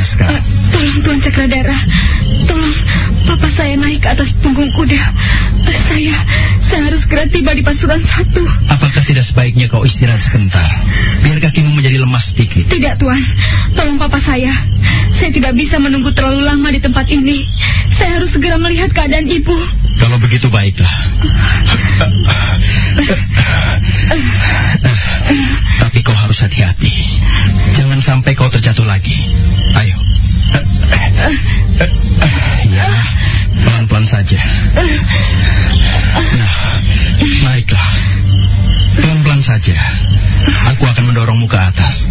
sekarang? Tolong Tuan Cakradara, tolong papa saya naik ke atas punggung kuda. Saya harus segera tiba di Pasuruan 1. Apakah tidak sebaiknya kau istirahat sebentar, biar kakimu menjadi lemas sedikit? Tidak Tuan, tolong papa saya. Saya tidak bisa menunggu terlalu lama di tempat ini. Saya harus segera melihat keadaan ibu. Kalau begitu baiklah. Tapi kau harus hati-hati. Jangan sampai kau terjatuh lagi. Ayo. Ya, pelan-pelan saja. Nah, naiklah. Pelan-pelan saja. Aku akan mendorongmu ke atas.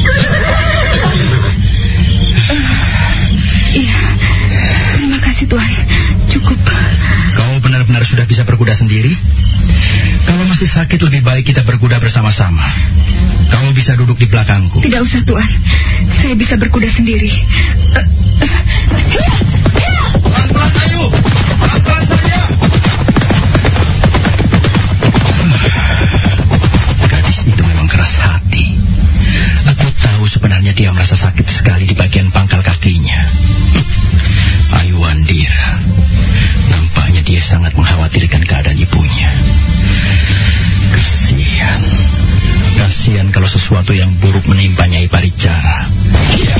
Iya, terima kasih Tuan. Cukup. Kau benar-benar sudah bisa berkuda sendiri? Kalau masih sakit, lebih baik kita berkuda bersama-sama. Kamu bisa duduk di belakangku. Tidak usah Tuan, saya bisa berkuda sendiri. Pelan-pelan, ayo. Pelan-pelan saja. Gadis itu memang keras hati. Aku tahu sebenarnya dia merasa sakit sekali di bagian pangkal kakinya. Ayu Wandira, nampaknya dia sangat mengkhawatirkan keadaan ibunya. Kasihan kalau sesuatu yang buruk menimpa Nyai Paricara. Iya.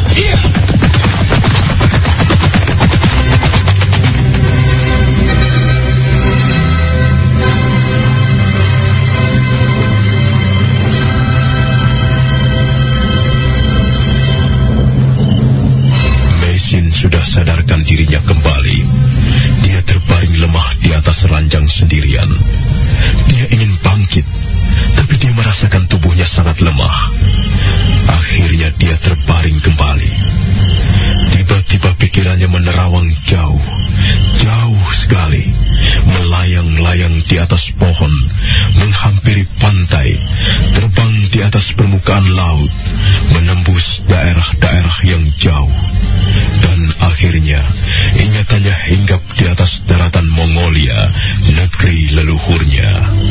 Sudah sadarkan dirinya kembali. Dia terbaring lemah di atas ranjang sendirian. Dia ingin bangkit, tapi dia merasakan tubuhnya sangat lemah. Akhirnya dia terbaring kembali. Tiba-tiba pikirannya menerawang jauh sekali, melayang-layang di atas pohon, menghampiri pantai, terbang di atas permukaan laut, menembus daerah-daerah yang jauh. Dan akhirnya ingatannya hinggap di atas daratan Mongolia, negeri leluhurnya.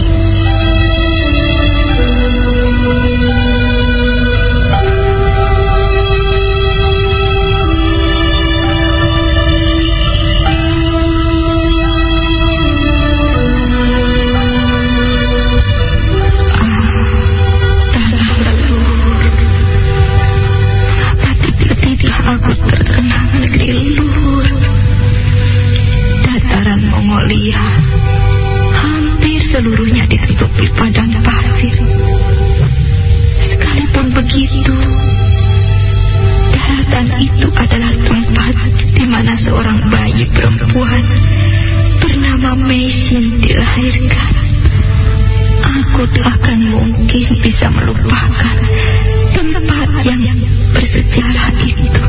Hampir seluruhnya ditutupi padang pasir. Sekalipun begitu, daratan itu adalah tempat di mana seorang bayi perempuan bernama Meisin dilahirkan. Aku tak akan mungkin bisa melupakan tempat yang bersejarah itu.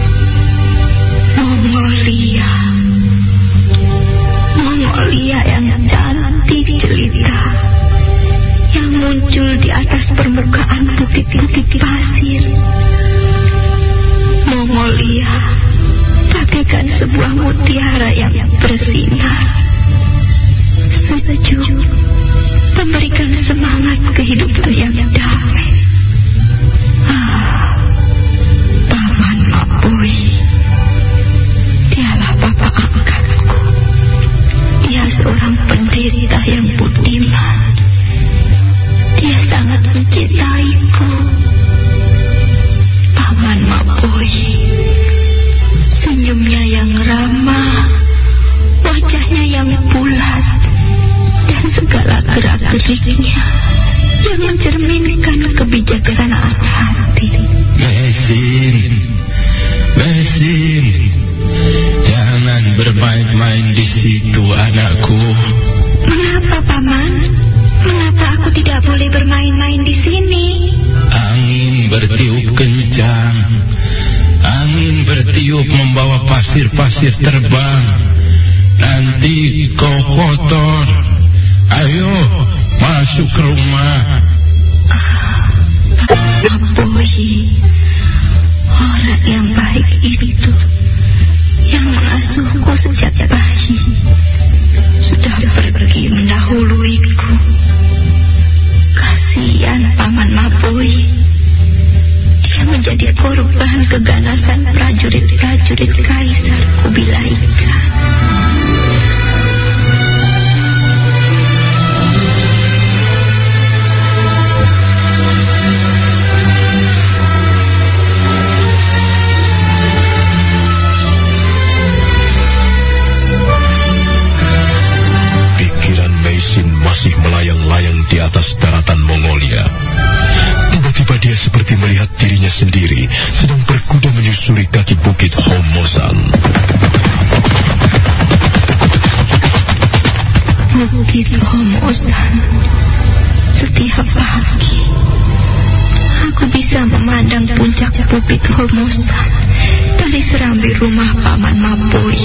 Mongolia yang cantik jelita, yang muncul di atas permukaan bukit-bukit pasir. Mongolia bagaikan sebuah mutiara yang bersinar, sejuk, memberikan semangat kehidupan yang damai. Paman Mapoi, dialah bapa angkatku. Dia seorang penderita yang budiman. Dia sangat mencintaiku. Paman Mapoi, senyumnya yang ramah, wajahnya yang bulat, dan segala gerak-geriknya yang mencerminkan kebijaksanaan hati. Meisin, jangan bermain-main di situ, anakku. Mengapa, Paman? Mengapa aku tidak boleh bermain-main di sini? Angin bertiup kencang. Angin bertiup membawa pasir-pasir terbang. Nanti kau kotor. Ayo, masuk ke rumah. Mapoi, orang yang baik itu, yang mengasuhku sejak bayi, sudah pergi mendahuluiku. Kasihan Paman Mapoi, dia menjadi korban keganasan prajurit Kaisar Kubilai Khan. Masih melayang-layang di atas daratan Mongolia. Tiba-tiba dia seperti melihat dirinya sendiri sedang berkuda menyusuri kaki bukit Homosan. Bukit Homosan. Setiap pagi aku bisa memandang puncak bukit Homosan dari serambi rumah Paman Mapoi.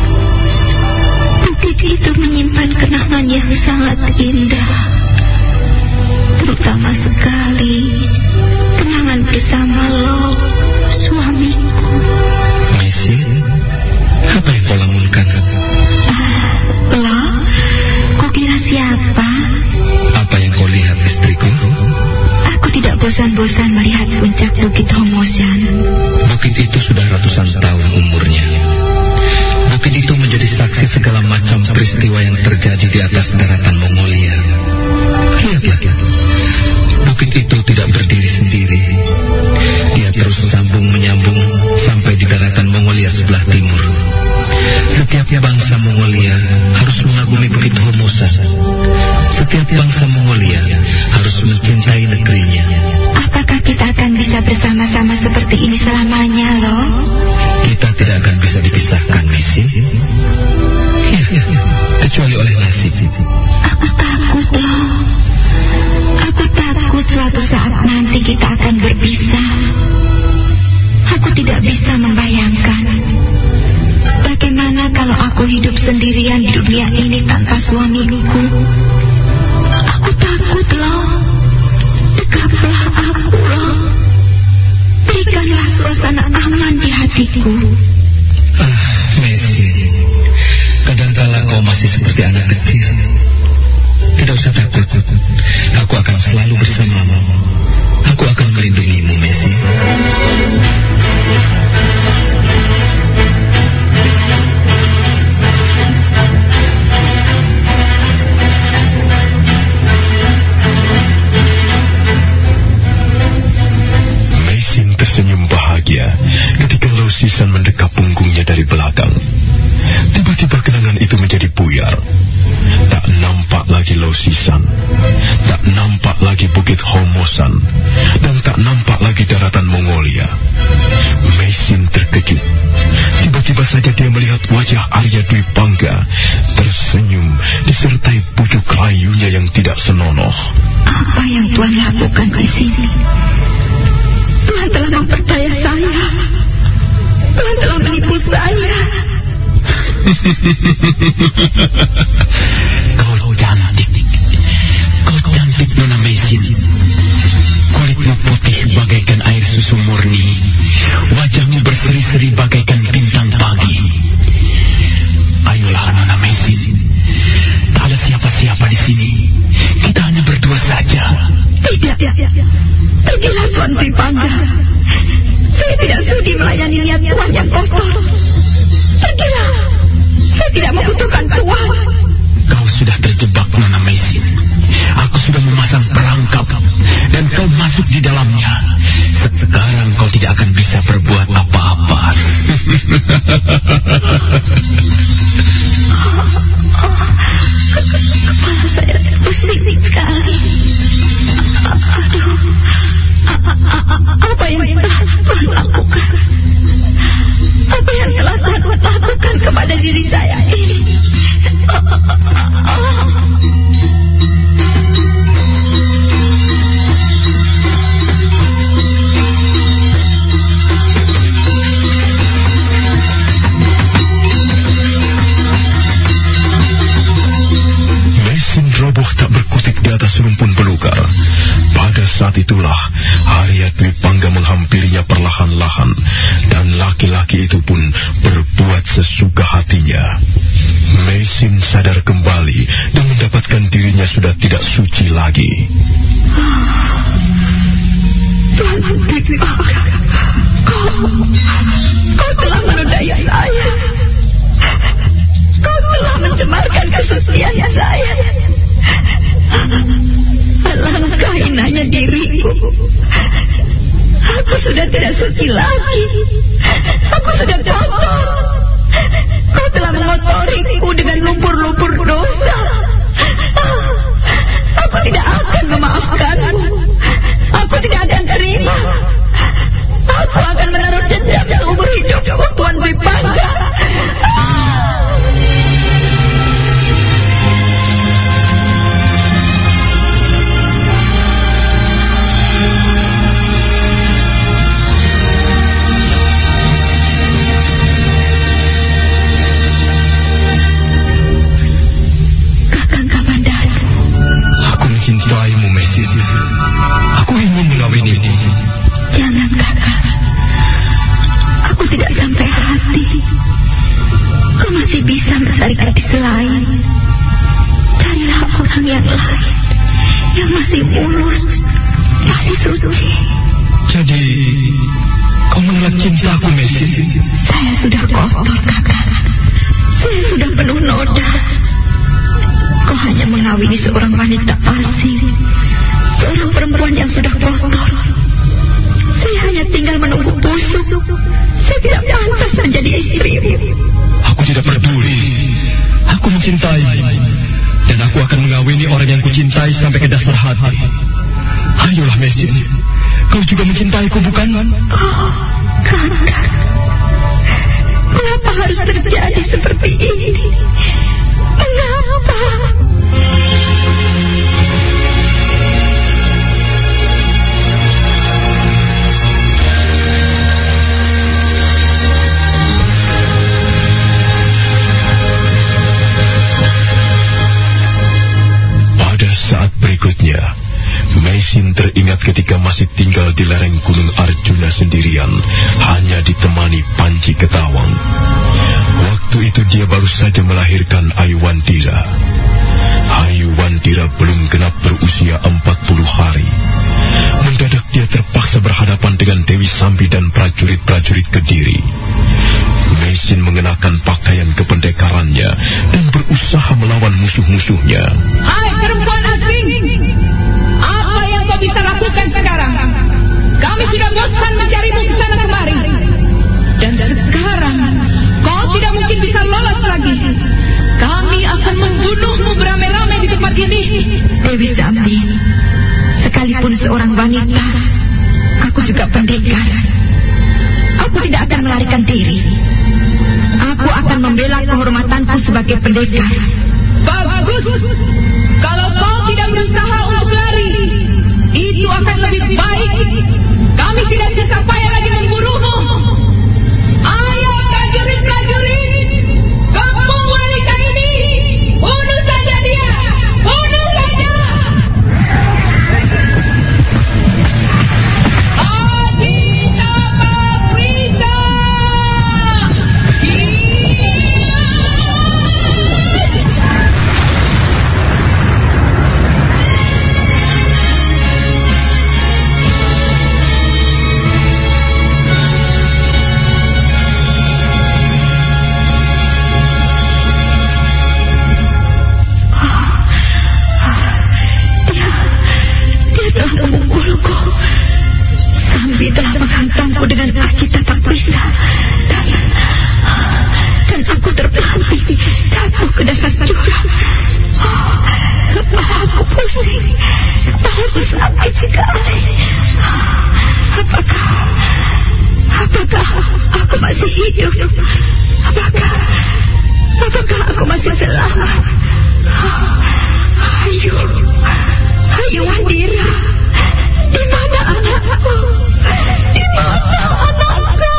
Bukit itu menyimpan kenangan yang sangat indah, terutama sekali kenangan bersama lo, suamiku. Mesin, apa yang kau lamunkan? Lo? Kau kira siapa? Apa yang kau lihat, istriku? Aku tidak bosan-bosan melihat puncak bukit Homosan. Bukit itu sudah ratusan tahun umurnya. Bukit itu menjadi saksi segala macam peristiwa yang terjadi di atas daratan Mongolia. Lihatlah, bukit itu tidak berdiri sendiri. Dia terus sambung menyambung sampai di daratan Mongolia sebelah timur. Setiap bangsa Mongolia harus mengagumi bukit Homosan. Setiap bangsa Mongolia harus mencintai negerinya. Apakah kita akan bisa bersama-sama seperti ini selamanya, loh? Kita tidak akan bisa dipisahkan, Messi. Ya, kecuali oleh nasib. Aku takut, loh. Aku takut suatu saat nanti kita akan berpisah. Aku tidak bisa membayangkan bagaimana kalau aku hidup sendirian di dunia ini tanpa suamiku. Aku takut, loh. Dekaplah aku, loh. Berikanlah suasana aman di hatiku. Messi, kadangkala kau masih seperti anak kecil. Tidak usah takut. Aku akan selalu bersamamu. Aku akan melindungimu, Messi. Tersenyum bahagia ketika Lo Sisan mendekap punggungnya dari belakang. Tiba-tiba kenangan itu menjadi buyar. Tak nampak lagi Lo Sisan, tak nampak lagi bukit Homosan, dan tak nampak lagi daratan Mongolia. Mesin terkejut. Tiba-tiba saja dia melihat wajah Arya Dwi Pangga tersenyum disertai pucuk rayunya yang tidak senonoh. Apa yang Tuhan lakukan di sini? Tuhan telah memperdaya saya. Tuhan telah menipu saya. Kau cantik. Kau cantik, Nona Mesin. Kulitmu putih bagaikan air susu murni. Wajahmu berseri-seri bagaikan bintang pagi. Ayolah, Nona Mesin. Tak ada siapa-siapa di sini. Kita hanya berdua saja. Tidak. Pergilah, Tuan Dwi Pangga. Saya tidak sudi melayani niat Tuhan yang kotor. Pergilah. Saya tidak membutuhkan Tuhan. Kau sudah terjebak, Nona Mesin. Aku sudah memasang perangkap dan kau masuk di dalamnya. Sekarang kau tidak akan bisa berbuat apa-apa. Kepala saya pusing sekali. Aduh, apa yang telah Tuhan lakukan? Apa yang telah Tuhan lakukan kepada diri saya ini? Roboh tak berkutik di atas rumpun belukar. Pada saat itulah Arya Dwi Pangga menghampirinya perlahan-lahan, dan laki-laki itu pun berbuat sesuka hatinya. Mesin sadar kembali dan mendapatkan dirinya sudah tidak suci lagi. Tuan Dwi Pangga, kau Kau telah menodai saya. Kau telah mencemarkan kesucian saya. Alangkah hinanya diriku. Aku sudah tidak suci lagi. Aku sudah kotor. Kau telah mengotoriku dengan lumpur-lumpur dosa. Aku tidak akan memaafkanmu. Aku tidak akan terima. Aku akan menaruh dendam seumur hidupku, Tuan Dwi Pangga. Mencintaimu, Mesis. Aku ingin mengawinimu. Jangan, Kakak. Aku tidak sampai hati. Kau masih bisa mencari gadis lain. Carilah orang yang lain, yang masih mulus, masih suci. Jadi, kau menolak cintaku, Mesis? Saya sudah kotor, Kakak. Saya sudah penuh noda. Kau hanya mengawini seorang wanita asing, seorang perempuan yang sudah kotor. Saya hanya tinggal menunggu busuk. Saya tidak pantas menjadi istrimu. Aku tidak peduli. Aku mencintaimu, dan aku akan mengawini orang yang kucintai sampai ke dasar hati. Ayolah, Mesis. Kau juga mencintaiku, bukan? Oh, Kakak. Mengapa harus terjadi seperti ini? Mengapa? Pada saat berikutnya, Meisin teringat ketika masih tinggal di lereng Gunung Arjuna sendirian, hanya ditemani Panji Ketawang. Waktu itu dia baru saja melahirkan Aiwandira. Aiwandira belum genap berusia 40 hari. Mendadak dia terpaksa berhadapan dengan Dewi Sambi dan prajurit-prajurit Kediri. Meisin mengenakan pakaian kependekarannya dan berusaha melawan musuh-musuhnya. Hai perempuan asing, apa yang kau bisa lakukan sekarang? Kami sudah bosan mencarimu ke sana kemari. Dan sekarang kau tidak mungkin bisa lolos lagi. Kami akan membunuhmu beramai-ramai di tempat ini. Dewi Sambi, sekalipun seorang wanita, aku juga pendekar. Aku tidak akan melarikan diri. Aku akan membela kehormatanku sebagai pendekar. Bagus. Kalau kau tidak berusaha untuk lari, itu akan lebih baik. Kami tidak susah payah lagi memburuhmu. Ayo prajurit-prajurit, kepung wanita ini. Bunuh saja dia. Bunuh saja. Adita Pakwisa. Sambi telah menghantamku dengan kaki tapak pisah dan aku terpelanting jatuh ke dasar jurang. Kepalaku pusing, kepalaku sakit sekali. Apakah aku masih hidup? Apakah aku masih selamat? Ayo Wandira, di mana anakku? Di mana anakku?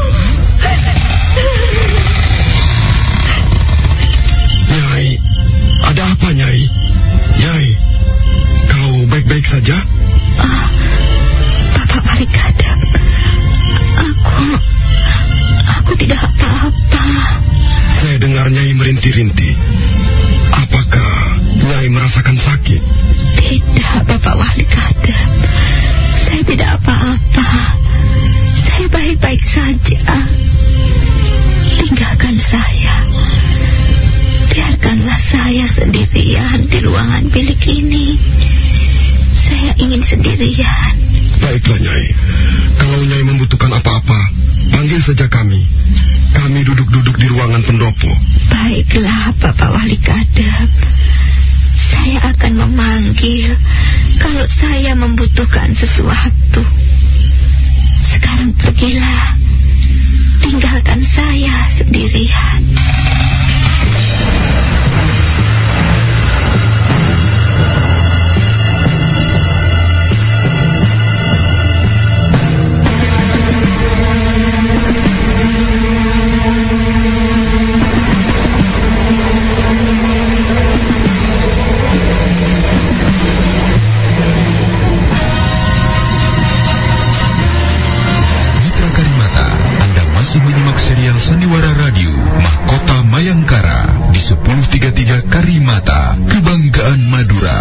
Nyai, ada apa, Nyai? Nyai, kau baik-baik saja? Bapak Palikada, aku tidak apa-apa. Saya dengar Nyai merintih-rintih. Apakah Nyai merasakan sakit? Tidak, Bapak Walikada. Saya tidak apa-apa. Saya baik-baik saja. Tinggalkan saya. Biarkanlah saya sendirian di ruangan bilik ini. Saya ingin sendirian. Baiklah, Nyai. Kalau Nyai membutuhkan apa-apa, panggil saja kami. Kami duduk-duduk di ruangan pendopo. Baiklah, Bapak Wali Kadep. Saya akan memanggil kalau saya membutuhkan sesuatu. Sekarang pergilah. Tinggalkan saya sendirian. Menyimak serial Sandiwara Radio Mahkota Mayangkara di 1033 Karimata, Kebanggaan Madura.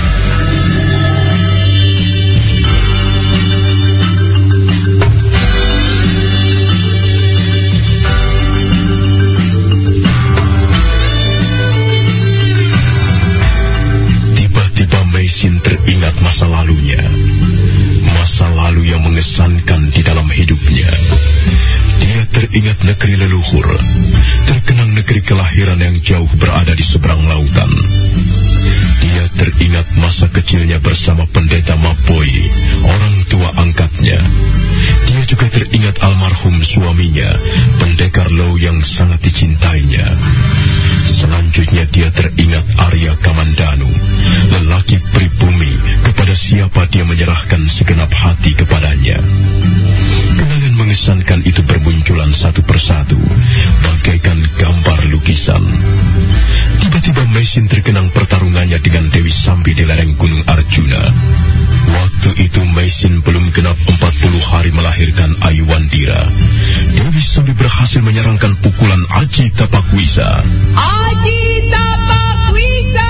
Tiba-tiba Meisin teringat masa lalunya, masa lalu yang mengesankan di dalam hidupnya. Dia teringat negeri leluhur, terkenang negeri kelahiran yang jauh berada di seberang lautan. Dia teringat masa kecilnya bersama pendeta Mapoi, orang tua angkatnya. Dia juga teringat almarhum suaminya, pendekar Low yang sangat dicintainya. Selanjutnya dia teringat Arya Kamandanu, lelaki pribumi kepada siapa dia menyerahkan segenap hati kepadanya. Kenangan mengesankan itu bermunculan satu persatu, bagaikan gambar lukisan. Tiba-tiba Meisin terkenang pertarungannya dengan Dewi Sambi di lereng Gunung Arjuna. Waktu itu Meisin belum genap 40 hari melahirkan Ayuwandira. Dewi Sambi berhasil menyerangkan pukulan Aji Tapakwisa. Aji Tapakwisa!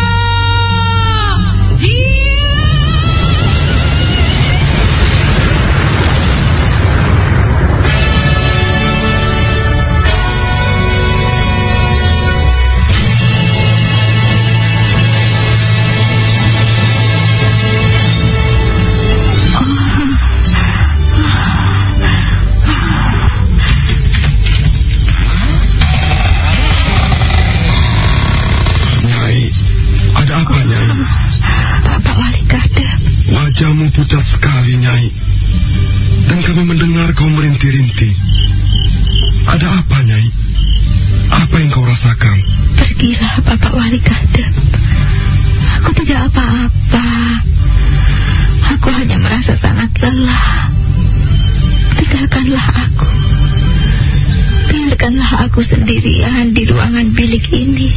Wajahmu pucat sekali, Nyai. Dan kami mendengar kau merintih-rintih. Ada apa, Nyai? Apa yang kau rasakan? Pergilah, Bapak Wali Kadep. Aku tidak apa-apa. Aku hanya merasa sangat lelah. Tinggalkanlah aku. Biarkanlah aku sendirian di ruangan bilik ini.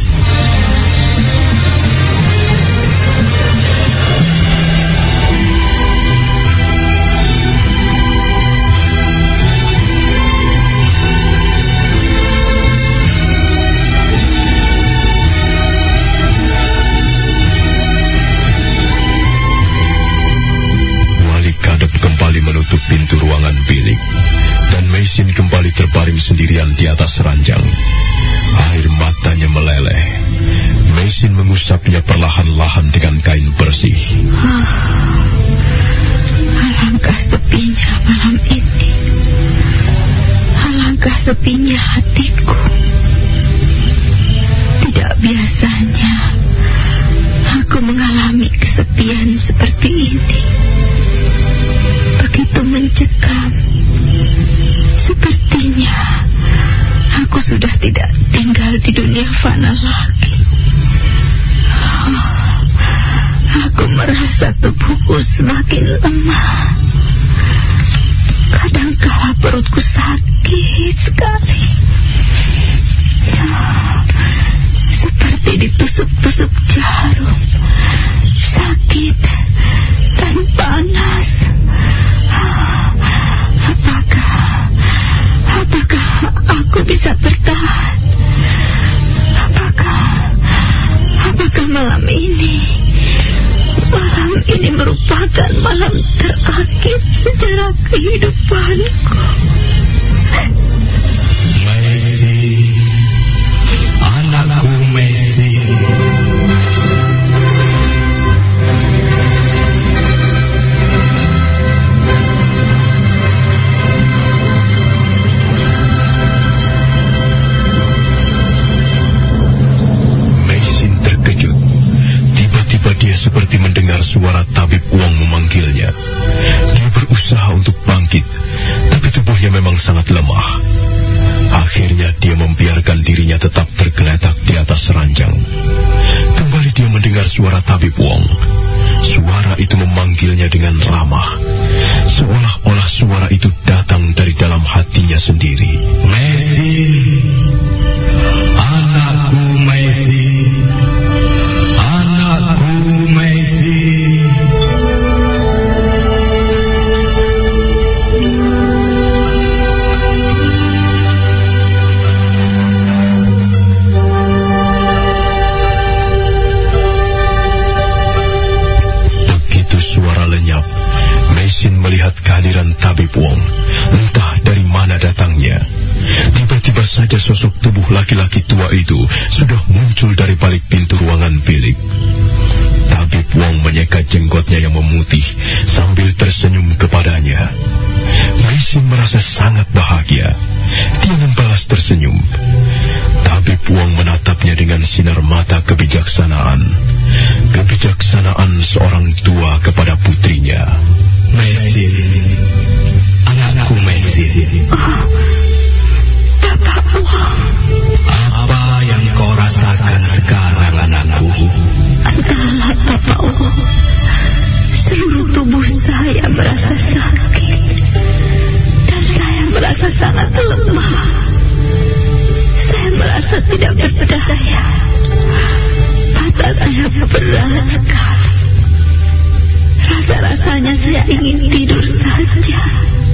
Menutup pintu ruangan bilik, dan Meisin kembali terbaring sendirian di atas ranjang. Air matanya meleleh. Meisin mengusapnya perlahan-lahan dengan kain bersih. Alangkah sepinya malam ini. Alangkah sepinya hatiku. Tidak biasanya aku mengalami kesepian seperti ini. Begitu mencekam. Sepertinya aku sudah tidak tinggal di dunia fana lagi. Aku merasa tubuhku semakin lemah. Kadangkala perutku sakit sekali. Seperti ditusuk-tusuk jarum. Sakit dan panas. Apakah aku bisa bertahan? Apakah malam ini merupakan malam terakhir secara segala kehidupanku. Messi, anakku Messi. Mesin terkejut. Tiba-tiba dia seperti mendengar suara tabib Wong memanggilnya. Dia berusaha untuk bangkit, tapi tubuhnya memang sangat lemah. Akhirnya dia membiarkan dirinya tetap tergeletak di atas ranjang. Kembali dia mendengar suara tabib Wong. Suara itu memanggilnya dengan ramah, seolah-olah suara itu datang dari dalam hatinya sendiri. Messi, anakku Messi, anakku Messi. Mesin melihat kehadiran tabib Wong, entah dari mana datangnya. Tiba-tiba saja sosok tubuh laki-laki tua itu sudah muncul dari balik pintu ruangan bilik. Tabib Wong menyeka jenggotnya yang memutih sambil tersenyum kepadanya. Mesin merasa sangat bahagia. Dia membalas tersenyum. Tabib Wong menatapnya dengan sinar mata kebijaksanaan. Kebijaksanaan seorang tua kepada putrinya. Messi, anakku Messi. Oh, Bapak Wong. Apa yang kau rasakan sekarang, anakku? Entahlah, Bapak Wong. Seluruh tubuh saya merasa sakit. Dan saya merasa sangat lemah. Saya merasa tidak berdaya. Mata saya berat sekali. Rasa-rasanya saya ingin tidur saja.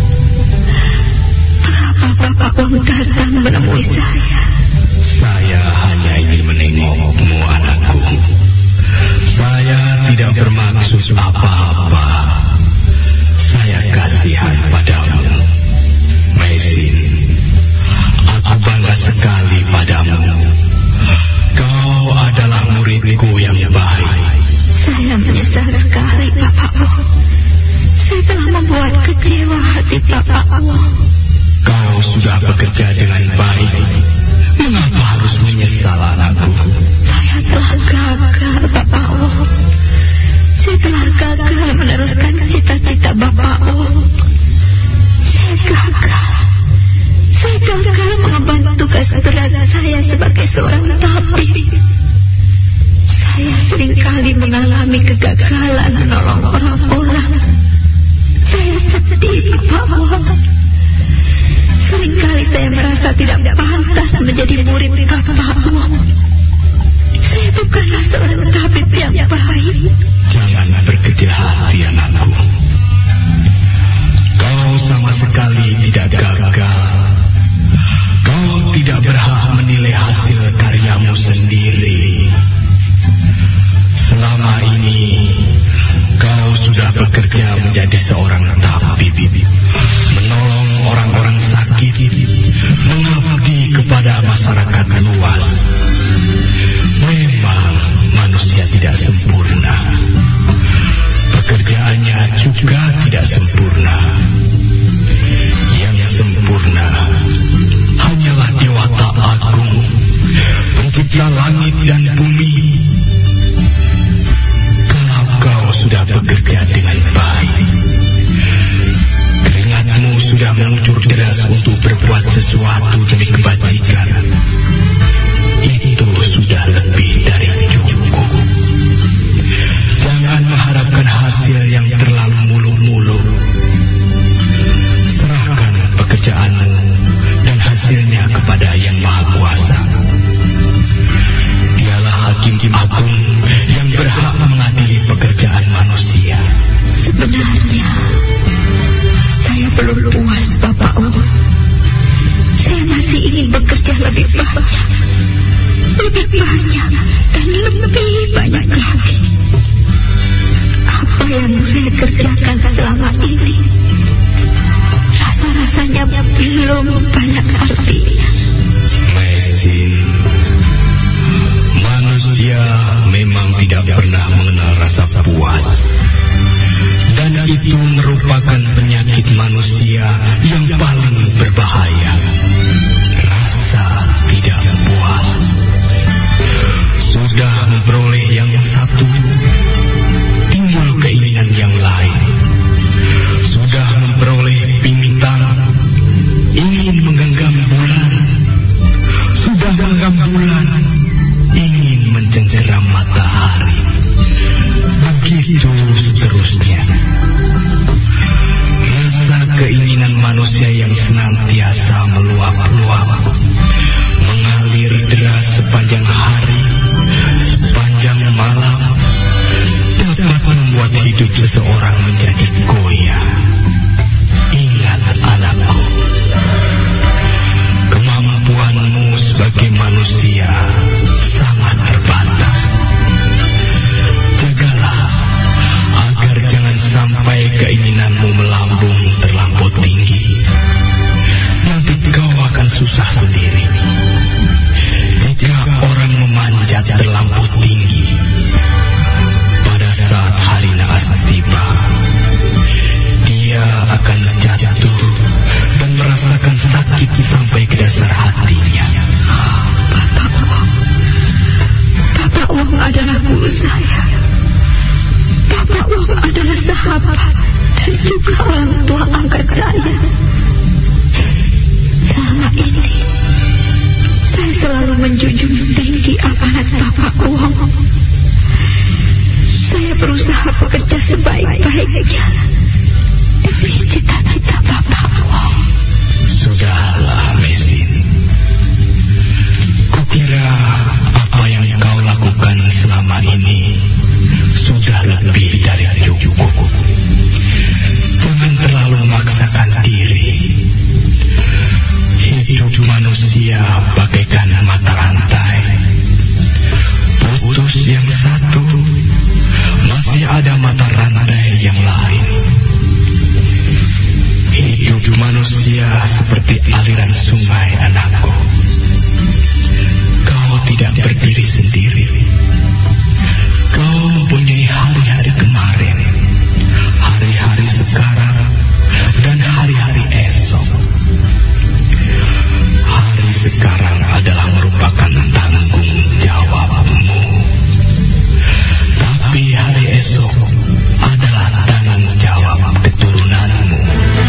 Mengapa Bapak Wong datang menemui saya? Saya hanya ingin menengokmu, anakku. Saya tidak bermaksud apa-apa. Saya kasihan padamu. Mesin, aku bangga sekali padamu. Kau adalah muridku yang baik. Saya menyesal sekali, Bapak Wong. Saya telah membuat kecewa hati Bapak Wong. Kau sudah bekerja dengan baik. Mengapa harus menyesal, anakku? Saya telah gagal, Bapak Wong. Saya telah gagal meneruskan cita-cita Bapak Wong. Saya gagal mengemban tugas berat saya sebagai seorang tabib. Saya seringkali mengalami kegagalan menolong orang-orang. Saya sedih, Bapak Wong. Seringkali saya merasa tidak pantas menjadi murid Bapak Wong. Saya bukanlah seorang tabib yang baik. Jangan berkecil hati, anakku. Kau sama sekali tidak gagal. Kau tidak berhak menilai hasil karyamu sendiri. Selama ini kau sudah bekerja menjadi seorang tabib, menolong orang-orang sakit, mengabdi kepada masyarakat luas. Memang manusia tidak sempurna. Pekerjaannya juga tidak sempurna. Yang sempurna hanyalah Dewata Agung, pencipta langit dan bumi. Kalau kau sudah bekerja dengan baik, keringatmu sudah mengucur deras untuk berbuat sesuatu demi kebajikan, itu sudah lebih dari cukup. Jangan mengharapkan hasil yang terlalu muluk-muluk. Serahkan pekerjaanmu dan hasilnya kepada Yang Maha Kuasa. Dialah Hakim Agung yang berhak mengadili pekerjaan manusia. Sebenarnya saya belum puas, Bapak Wong. Saya masih ingin bekerja lebih banyak, dan lebih banyak lagi. Apa yang saya kerjakan belum banyak artinya. Mesin, manusia memang tidak pernah mengenal rasa puas. Dan itu merupakan penyakit manusia yang paling berbahaya. Rasa tidak puas. Sudah memperoleh yang satu, timbul keinginan yang lain. Sudah memperoleh bintang, ingin menggenggam bulan. Sudah menggenggam bulan, ingin mencengkeram matahari. Begitu seterusnya. Rasa keinginan manusia yang senantiasa meluap-luap, mengalir deras sepanjang hari, sepanjang malam, dapat membuat hidup seseorang menjadi goyah. Ingat anakku, kemampuanmu sebagai manusia sangat terbatas. Jagalah agar jangan sampai keinginanmu melambung terlampau tinggi. Nanti kau akan susah sendiri. Jika orang memanjat terlampau tinggi, pada saat hari naas tiba, dia akan jatuh dan merasakan sakit sampai ke dasar hatinya. Bapak Wong adalah guru saya. Bapak Wong adalah sahabat dan juga orang tua angkat saya. Selama ini saya selalu menjunjung tinggi amanat Bapak Wong. Saya berusaha bekerja sebaik-baiknya demi cita-cita Bapak Wong. Sudahlah, Mesin. Kukira apa yang kau lakukan selama ini sudah lebih dari cukup. Jangan terlalu memaksakan diri. Hidup manusia bagaikan mata rantai. Putus yang satu, masih ada mata rantai yang lain. Hidup manusia seperti aliran sungai, anakku. Kau tidak berdiri sendiri. Kau mempunyai hari-hari kemarin, hari-hari sekarang, dan hari-hari esok. Hari sekarang adalah merupakan tanggung jawabmu. Tapi hari esok adalah tanggung jawab keturunanmu.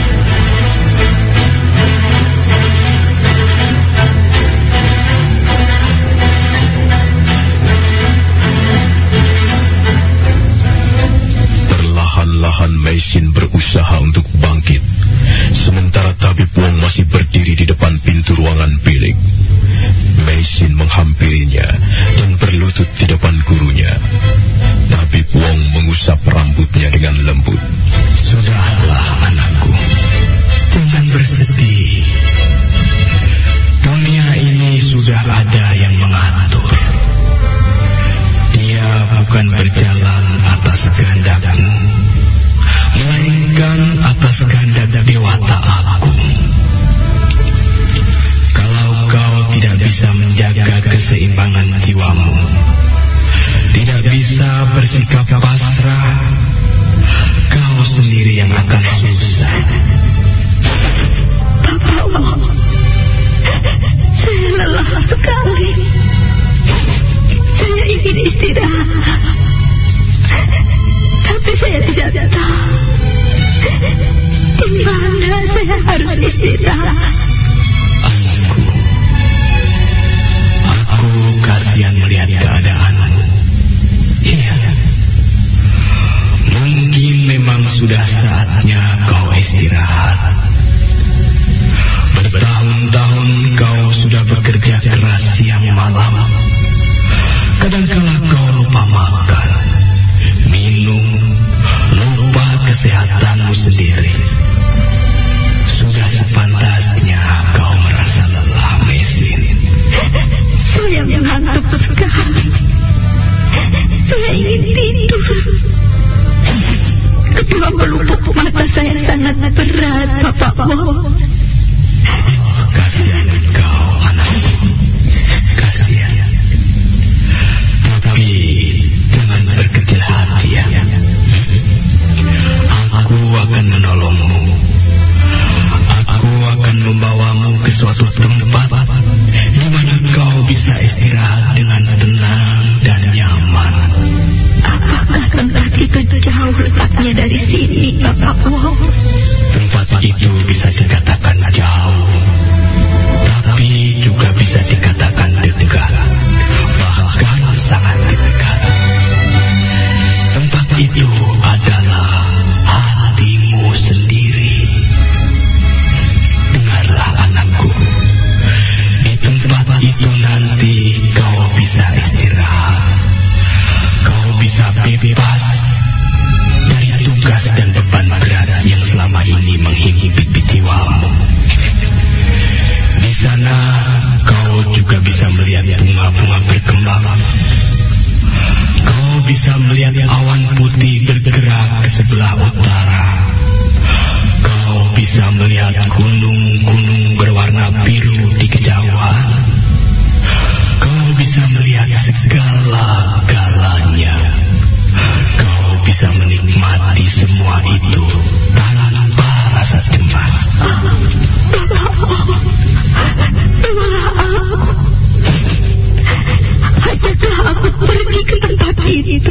Perlahan-lahan Mesin berusaha untuk bangkit, sementara tabib Wong masih berdiri di depan pintu ruangan bilik. Mesin menghampirinya dan berlutut di depan gurunya. Tabib Wong mengusap rambutnya dengan lembut. Sudahlah, anakku, jangan bersedih. Dunia ini sudah ada yang mengatur. Dia bukan berjalan atas kehendakmu, melainkan atas kehendak Dewata Agung. Kalau kau tidak bisa menjaga keseimbangan jiwamu, tidak bisa bersikap pasrah, kau sendiri yang akan susah. Bapak Wong, saya lelah sekali. Saya ingin istirahat, tapi saya tidak tahu di mana saya harus istirahat. Anakku, aku kasihan melihat keadaanmu. Iya, mungkin memang sudah saatnya kau istirahat. Bertahun-tahun kau sudah bekerja keras siang malam. Kadangkala kau lupa makan, minum, lupa kesehatanmu sendiri. Sudah sepantasnya kau merasa lelah, Mesin. Saya mengantuk sekali. Saya ingin tidur. Kedua pelupuk mata saya sangat berat, Bapak Wong. itu adalah hatimu sendiri. Dengarlah anakku, di tempat itu nanti kau bisa istirahat. Kau bisa bebas dari tugas dan beban berat yang selama ini menghimpit jiwamu. Di sana kau juga bisa melihat bunga-bunga berkembang. Kau bisa melihat awan putih bergerak ke sebelah utara. Kau bisa melihat gunung-gunung berwarna biru di kejauhan. Kau bisa melihat segala-galanya. Kau bisa menikmati semua itu tanpa rasa cemas. Ajaklah aku pergi ke tempat itu.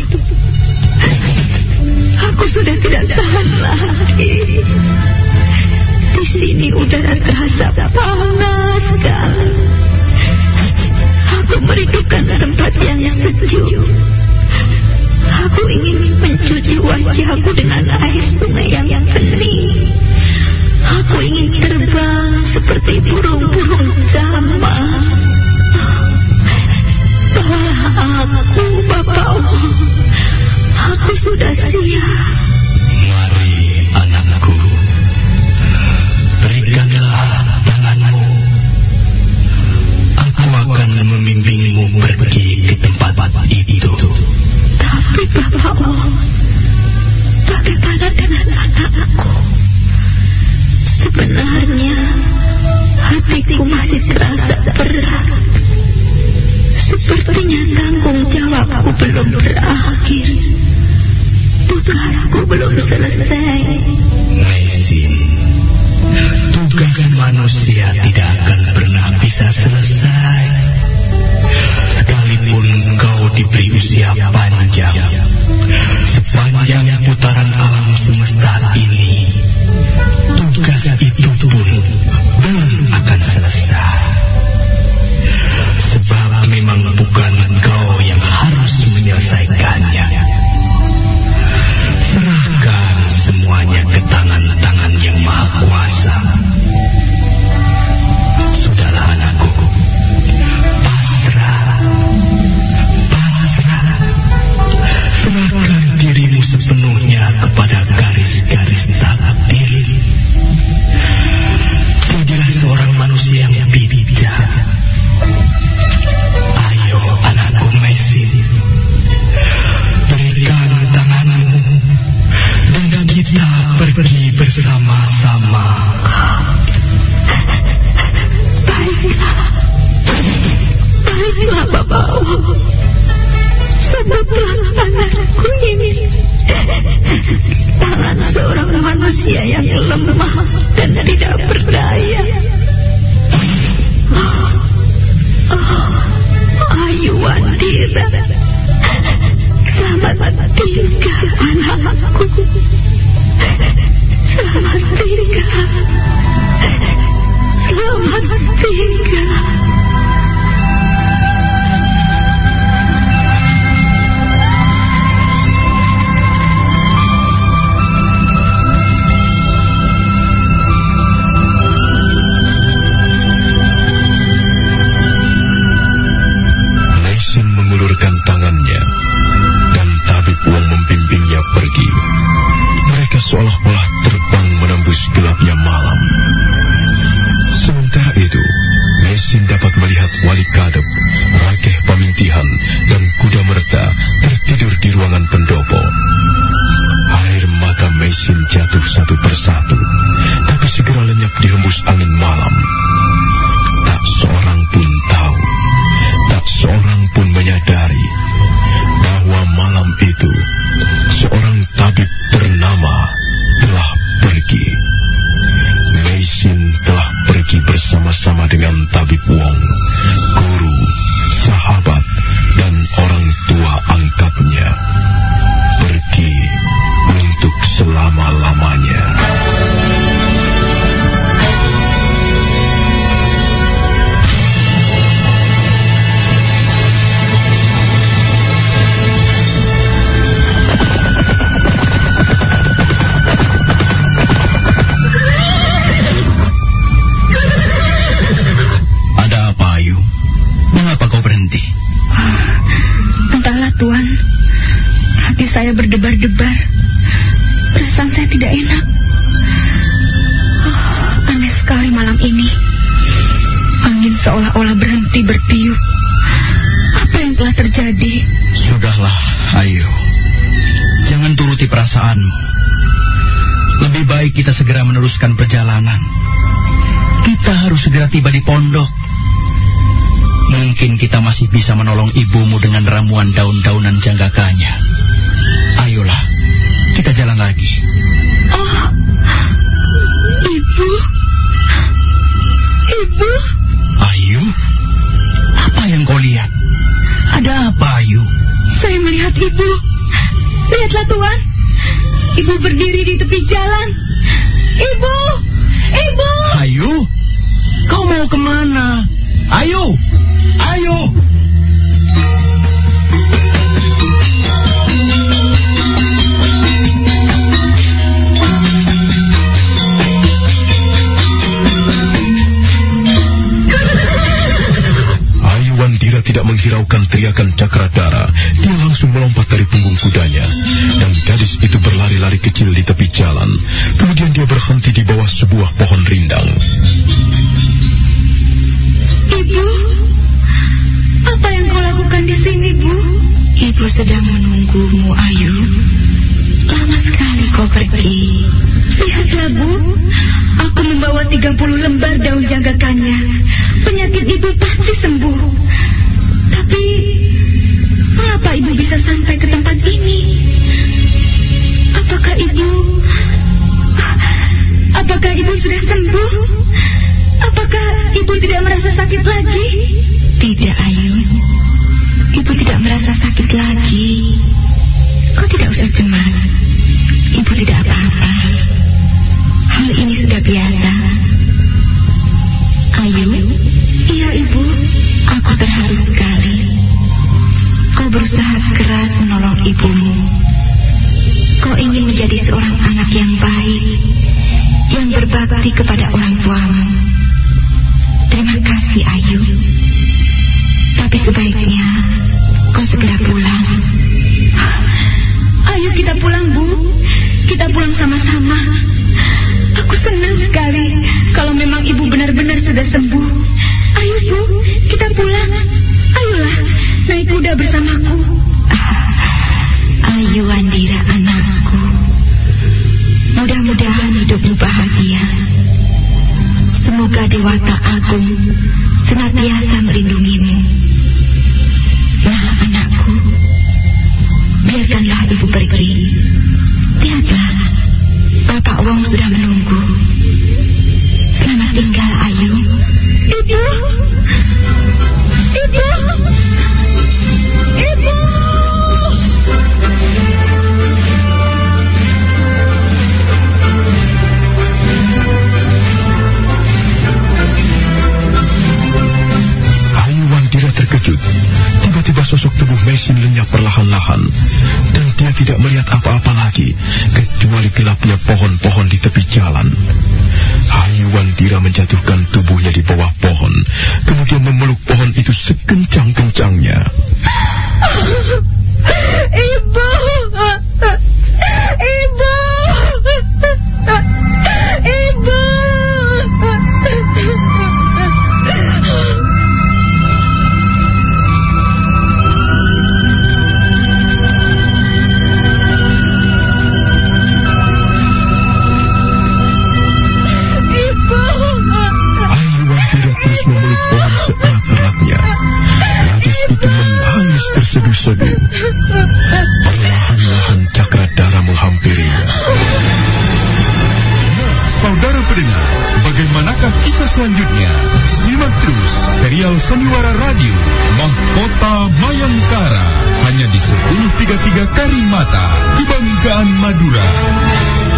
Aku sudah tidak tahan lagi. Di sini udara terasa panas sekali. Aku merindukan tempat yang sejuk. Aku ingin mencuci wajahku dengan air sungai yang bening. Aku ingin terbang seperti burung-burung zaman. Bawalah aku, Bapak. Aku sudah siap. Mari anakku, berikanlah tanganmu. Aku akan membimbingmu pergi ke tempat itu. Tapi Bapak, bagaimana dengan anakku? Sebenarnya hatiku masih terasa berat. Sepertinya tanggung jawabku belum berakhir. Tugasku belum selesai. Mesin, tugas manusia tidak akan pernah bisa selesai. Sekalipun kau diberi usia panjang, sepanjang putaran alam semesta ini, tugas itu pun belum akan selesai. Sebab memang bukan kau yang harus menyelesaikannya. Serahkan semuanya ke tangan-tangan yang maha kuasa. Sudahlah anakku, pasrah. Serahkan dirimu sepenuhnya kepada garis-garis takdir. Jadilah seorang manusia yang bijak. Ayo anakku Mesin, berikan tanganmu dan kita pergi bersama-sama. Baiklah Bapak. Sebutlah tanganku ini. Tangan seorang manusia yang lemah dan tidak berdaya. Ayu Wandira, selamat tinggal anakku. Selamat tinggal. Selamat tinggal. Mengulurkan tangannya dan tabib Wong membimbingnya berdebar-debar. Perasaan saya tidak enak. Aneh sekali malam ini. Angin seolah-olah berhenti bertiup. Apa yang telah terjadi? Sudahlah, Ayu. Jangan turuti perasaanmu. Lebih baik kita segera meneruskan perjalanan. Kita harus segera tiba di pondok. Mungkin kita masih bisa menolong ibumu dengan ramuan daun-daunan janggakanya. Ayolah, kita jalan lagi. Oh, Ibu. Ibu. Ayu, apa yang kau lihat? Ada apa, Ayu? Saya melihat Ibu. Lihatlah, Tuan. Ibu berdiri di tepi jalan. Ibu! Ibu! Ayu, kau mau kemana? Ayu! Ayu! Wandira tidak menghiraukan teriakan Cakradara. Dia langsung melompat dari punggung kudanya. Dan gadis itu berlari-lari kecil di tepi jalan. Kemudian dia berhenti di bawah sebuah pohon rindang. Ibu, apa yang kau lakukan di sini, Bu? Ibu sedang menunggumu, Ayu. Lama sekali kau pergi. Lihatlah, Bu. Aku membawa 30 lembar daun janggakannya. Penyakit ibu pasti sembuh. Tapi, mengapa ibu bisa sampai ke tempat ini? Apakah ibu sudah sembuh? Apakah ibu tidak merasa sakit lagi? Tidak, Ayu. Ibu tidak merasa sakit lagi. Kau tidak usah cemas. Ibu tidak apa-apa. Hal ini sudah biasa. Ayu, iya Ibu, aku terharu sekali. Kau berusaha keras menolong ibumu. Kau ingin menjadi seorang anak yang baik, yang berbakti kepada orang tuamu. Terima kasih, Ayu. Tapi sebaiknya kau segera pulang. Ayo kita pulang, Bu. Kita pulang sama-sama. Aku senang sekali kalau memang ibu benar-benar sudah sembuh. Ayo, Bu, kita pulang. Ayolah, naik kuda bersamaku. Ayu Wandira, anakku. Mudah-mudahan hidupmu bahagia. Semoga Dewata Agung senantiasa melindungimu. Nah, anakku, biarkanlah ibu pergi. Lihatlah, Bapak Wong sudah menunggu. Selamat tinggal, Ayu. Ibu! Ibu! Ibu! Ayu Wandira terkejut. Tiba-tiba sosok tubuh Mesin lenyap perlahan-lahan. Dan dia tidak melihat apa-apa lagi, kecuali gelapnya pohon-pohon di tepi jalan. Ayu Wandira menjatuhkan tubuhnya di bawah pohon, kemudian memeluk pohon itu sekencang-kencangnya. Ibu! Ibu! Ibu! Memeluk pohon seerat-eratnya. Gadis itu menangis terseduh-seduh. Perlahan-lahan Cakradara menghampirinya. Saudara pendengar, bagaimanakah kisah selanjutnya? Simak terus serial Sandiwara Radio Mahkota Mayangkara hanya di 1033 Karimata, Kebanggaan Madura.